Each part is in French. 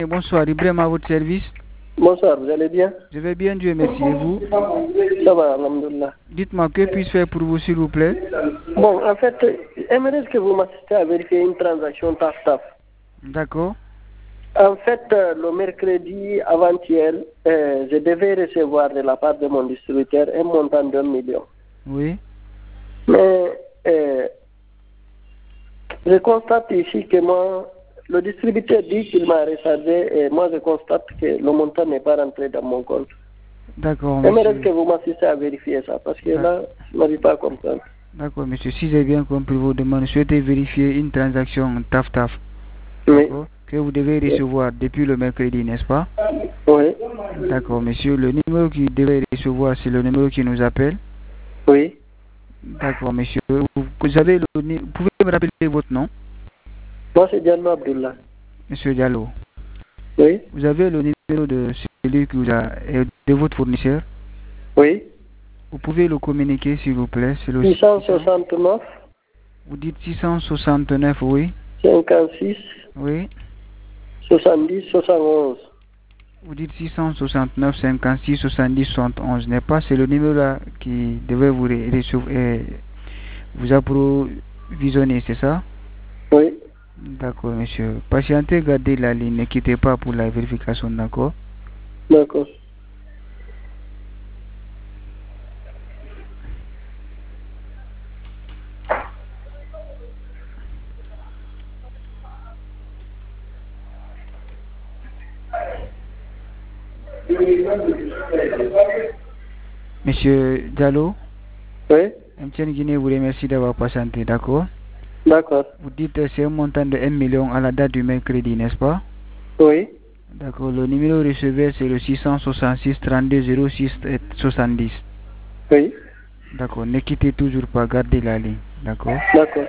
Bonsoir, Ibrahim à votre service. Bonsoir, vous allez bien? Je vais bien, Dieu merci. Et vous? Ça va, alhamdoulilah. Dites-moi, que puis-je faire pour vous, s'il vous plaît? Bon, en fait, j'aimerais que vous m'assistiez à vérifier une transaction TAF-TAF. D'accord. En fait, le mercredi avant-hier, je devais recevoir de la part de mon distributeur un montant d'1 million. Oui. Mais je constate ici que moi, le distributeur dit qu'il m'a rechargé et moi je constate que le montant n'est pas rentré dans mon compte. D'accord, J'aimerais monsieur. que vous m'assistiez à vérifier ça parce que là, je n'arrive pas à comprendre. D'accord, monsieur. Si j'ai bien compris vos demandes, souhaitez vérifier une transaction TAF-TAF. Oui. D'accord. Que vous devez recevoir depuis le mercredi, n'est-ce pas? Oui. D'accord, monsieur. Le numéro qui devait recevoir, c'est le numéro qui nous appelle. Oui. D'accord, monsieur. Vous avez vous pouvez me rappeler votre nom? Moi, c'est Diallo Abdullah. Monsieur Diallo. Oui. Vous avez le numéro de celui qui vous a, de votre fournisseur? Oui. Vous pouvez le communiquer, s'il vous plaît. C'est le 669. Vous dites 669, oui. 56. Oui. 70 71. Vous dites 669 56 70 71, n'est pas? C'est le numéro là qui devait vous vous approvisionner, c'est ça? Oui. D'accord, monsieur. Patientez, gardez la ligne, ne quittez pas pour la vérification, d'accord? D'accord. Monsieur Diallo? Oui. MTN Guinée vous remercie d'avoir patienté, d'accord? D'accord. Vous dites c'est un montant de 1 million à la date du mercredi, n'est-ce pas? Oui. D'accord, le numéro recevé c'est le 666 32 06 70. Oui. D'accord, ne quittez toujours pas, gardez la ligne, d'accord? D'accord.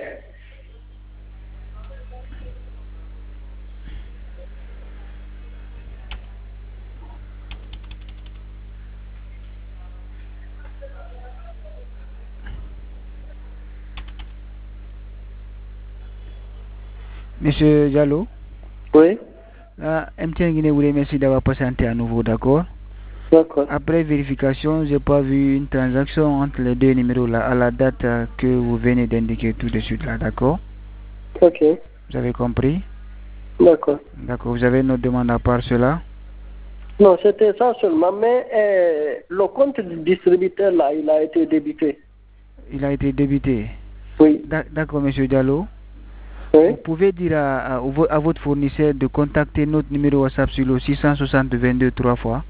Monsieur Diallo? Oui. MTN Guinée vous remercie d'avoir patienté à nouveau, d'accord? D'accord. Après vérification, j'ai pas vu une transaction entre les deux numéros là à la date que vous venez d'indiquer tout de suite là, d'accord? Ok. Vous avez compris? D'accord. D'accord, vous avez une autre demande à part cela? Non, c'était ça seulement, mais le compte du distributeur là, il a été débité. Il a été débité. Oui. D'accord, monsieur Diallo. Oui. Vous pouvez dire à votre fournisseur de contacter notre numéro WhatsApp sur le 660 22 3 fois.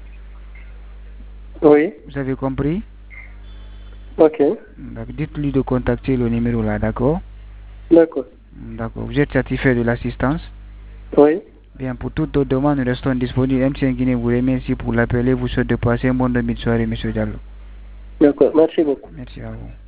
Oui. Vous avez compris? Ok. Dites-lui de contacter le numéro là, d'accord? D'accord. D'accord. Vous êtes satisfait de l'assistance? Oui. Bien, pour toute autre demande, nous restons disponibles. MTN Guinée vous remercie pour l'appeler. Vous souhaite de passer un bon demi de soirée, monsieur Diallo. D'accord. Merci beaucoup. Merci à vous.